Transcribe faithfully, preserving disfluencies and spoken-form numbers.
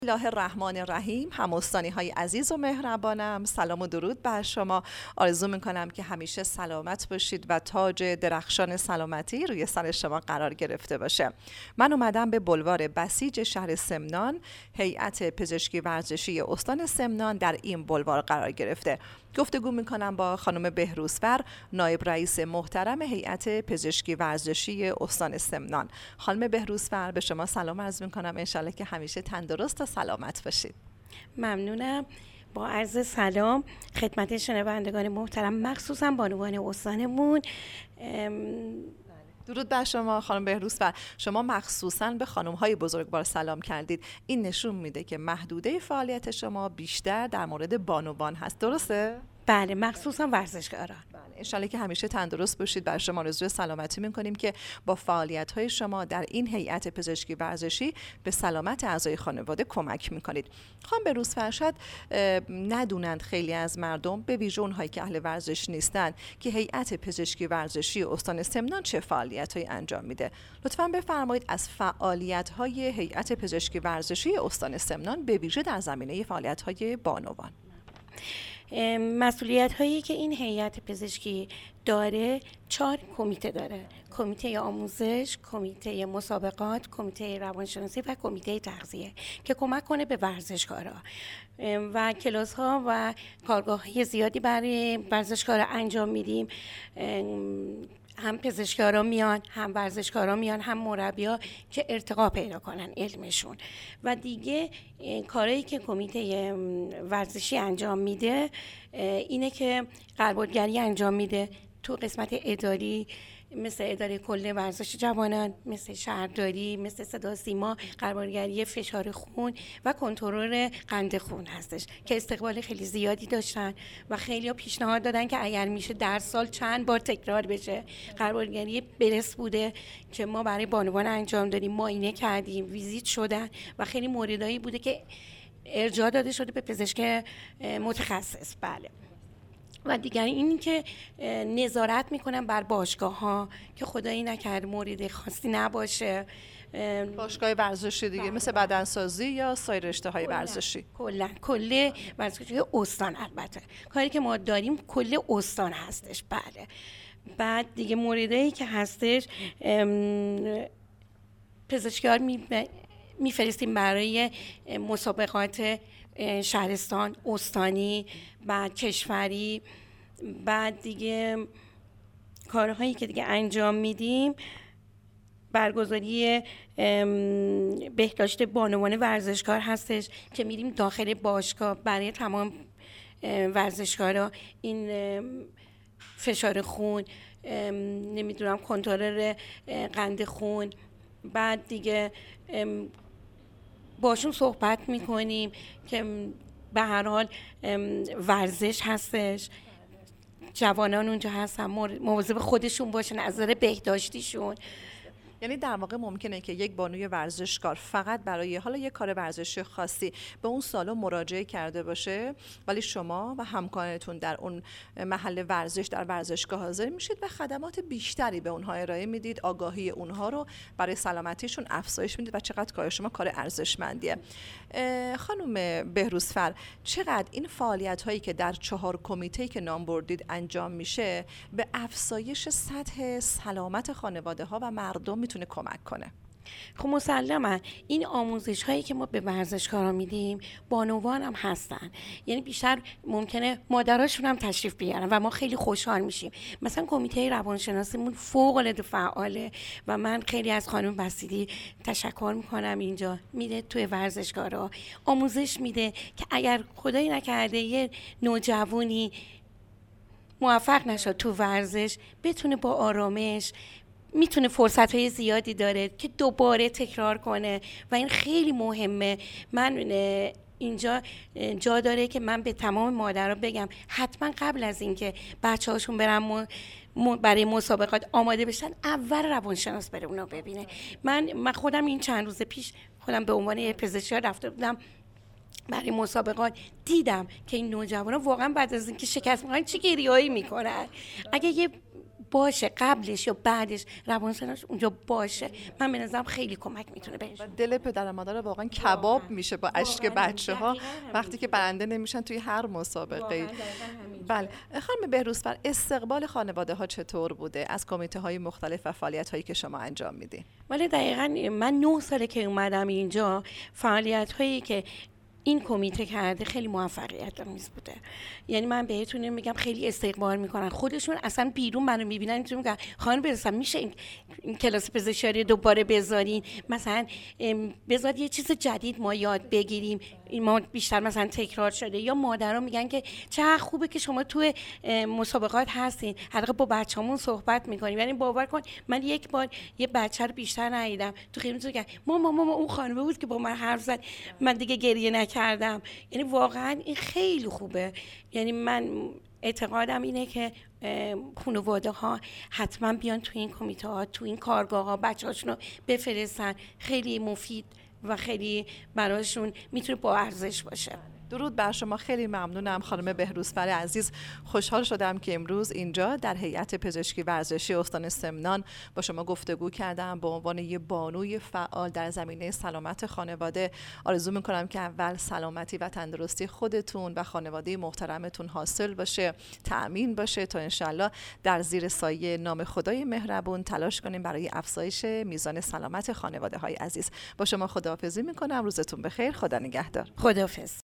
الله الرحمن الرحیم. هموستانی های عزیز و مهربانم، سلام و درود بر شما. آرزو میکنم که همیشه سلامت باشید و تاج درخشان سلامتی روی سر شما قرار گرفته باشه. من اومدم به بلوار بسیج شهر سمنان. هیئت پزشکی ورزشی استان سمنان در این بلوار قرار گرفته. گفتگو میکنم با خانم بهروزفر، نایب رئیس محترم هیئت پزشکی ورزشی استان سمنان. خانم بهروزفر، به شما سلام عرض میکنم. انشالله که همیشه تندرست و سلامت باشید. ممنونم. با عرض سلام خدمت شنوندگان محترم، مخصوصا بانوان استانمون. درود بر شما خانم بهروزفر. شما مخصوصا به خانم‌های بزرگوار سلام کردید. این نشون میده که محدوده فعالیت شما بیشتر در مورد بانوان هست، درسته؟ بله، مخصوصا ورزشکاران. بله، انشالله که همیشه تندرست باشید. بر شما آرزوی سلامتی میکنیم که با فعالیت‌های شما در این هیئت پزشکی ورزشی به سلامت اعضای خانواده کمک میکنید. خانم بهروزفر، شاید ندونند خیلی از مردم، به ویژه اونهایی که اهل ورزش نیستند، که هیئت پزشکی ورزشی استان سمنان چه فعالیت‌هایی انجام میده. لطفاً بفرمایید از فعالیت‌های هیئت پزشکی ورزشی استان سمنان به ویژه در زمینه فعالیت‌های بانوان. مسئولیت هایی که این هیئت پزشکی داره، چهار کمیته داره: کمیته آموزش، کمیته مسابقات، کمیته روانشناسی و کمیته تغذیه که کمک کنه به ورزشکارا و کلاس ها و کارگاه زیادی برای ورزشکارا انجام میدیم. هم پزشکارا میان، هم ورزشکارا میان، هم مربیا، که ارتقا پیدا کنن علمشون. و دیگه کارهایی که کمیته ورزشی انجام میده اینه که قربالگری انجام میده تو قسمت اداری، مثل اداره کل ورزش جوانان، مثل شهرداری، مثل صدا سیما، قربالگری فشار خون و کنترل قند خون هستش که استقبال خیلی زیادی داشتن و خیلی ها پیشنهاد دادن که اگر میشه در سال چند بار تکرار بشه. قربالگری برس بوده که ما برای بانوان انجام دادیم، معاینه کردیم، ویزیت شدن و خیلی موردایی بوده که ارجاع داده شده به پزشک متخصص. بله. و دیگر این که نظارت میکنن بر باشگاه ها که خدایی نکرده مورد خاصی نباشه. باشگاه ورزشی دیگه بله. مثل بدنسازی یا سایر رشته‌های ورزشی. کلا کل ورزشی استان، البته کاری که ما داریم کل استان هستش. بله. بعد دیگه موردایی که هستش، پزشکار می میفرستیم برای مسابقات شهرستان، استانی، بعد کشوری. بعد دیگه کارهایی که دیگه انجام میدیم، برگزاری بهداشت بانوان ورزشکار هستش که میریم داخل باشگاه برای تمام ورزشکارا این فشار خون، نمیدونم کنترل قند خون. بعد دیگه باشون صحبت میکنیم که به هر حال ورزش هستش، جوانان اونجا هستن، مواظب خودشون باشن از نظر بهداشتیشون. یعنی در واقع ممکنه که یک بانوی ورزشکار فقط برای حالا یک کار ورزشی خاصی به اون سالن مراجعه کرده باشه، ولی شما و همکارتون در اون محل ورزش در ورزشگاه حاضر میشید و خدمات بیشتری به اونها ارائه میدید، آگاهی اونها رو برای سلامتیشون افزایش میدید و چقدر کار شما کار ارزشمندیه. خانم بهروزفر، چقدر این فعالیت هایی که در چهار کمیته که نام بردید انجام میشه به افزایش سطح سلامت خانواده ها و مردم میتونه کمک کنه؟ خب مسلماً این آموزش هایی که ما به ورزشکارا میدیم، بانوان هم هستن، یعنی بیشتر ممکنه مادراشون هم تشریف بیارن و ما خیلی خوشحال میشیم. مثلا کمیته روانشناسیمون فوق العاده فعاله و من خیلی از خانم بسیدی تشکر میکنم. اینجا میره توی ورزشکارا آموزش میده که اگر خدایی نکرده یه نوجوانی موفق نشد تو ورزش، بتونه با آرامش، میتونه فرصت‌های زیادی داره که دوباره تکرار کنه و این خیلی مهمه. من اینجا جا داره که من به تمام مادرها بگم حتما قبل از اینکه بچه‌هاشون برن برای مسابقات آماده بشن، اول روانشناس بره اونا ببینه. من من خودم این چند روز پیش خودم به عنوان پزشک رفته بودم برای مسابقات، دیدم که این نوجوانا واقعا بعد از اینکه شکست می‌خورن چه گریه‌ای میکنن. اگه یه باشه، قبلش یا بعدش روانشناس اونجا باشه، من به نظرم خیلی کمک میتونه بهش. دل پدر و مادر واقعا کباب میشه با اشک بچه‌ها وقتی که برنده نمیشن توی هر مسابقه. بله خانم بهروزفر، استقبال خانواده ها چطور بوده از کمیته های مختلف و فعالیت هایی که شما انجام میدین؟ ولی دقیقاً من نه ساله که اومدم اینجا، فعالیت هایی که این کمیته کرده خیلی موفقیت آمیز بوده. یعنی من بهتون میگم خیلی استقبال میکنن، خودشون اصلا بیرون منو میبینن اینطور میگن خانم برسم میشه این, این کلاس پزشکی دوباره بذارین، مثلا بذار یه چیز جدید ما یاد بگیریم، این ما بیشتر مثلا تکرار شده. یا مادرها میگن که چه خوبه که شما توی مسابقات هستین، حداقل با بچه‌مون صحبت میکنیم. یعنی باور کن من یک بار یه بچه رو بیشتر ندیدم تو خیلی میگن مامان مامان اون خانومه بود که با من حرف زد من دیگه گریه کردم. یعنی واقعا این خیلی خوبه. یعنی من اعتقادم اینه که خانواده ها حتما بیان تو این کمیته ها، تو این کارگاه ها بچه هاشون رو بفرستن، خیلی مفید و خیلی براشون میتونه با ارزش باشه. درود بر شما، خیلی ممنونم خانم بهروزفر عزیز. خوشحال شدم که امروز اینجا در هیئت پزشکی ورزشی استان سمنان با شما گفتگو کردم به عنوان یه بانوی فعال در زمینه سلامت خانواده. آرزو میکنم که اول سلامتی و تندرستی خودتون و خانواده محترمتون حاصل باشه، تأمین باشه تا انشالله در زیر سایه نام خدای مهربون تلاش کنیم برای افزایش میزان سلامت خانواده های عزیز. با شما خداحافظی میکنم، روزتون بخیر، خدا نگهدار. خداحافظ.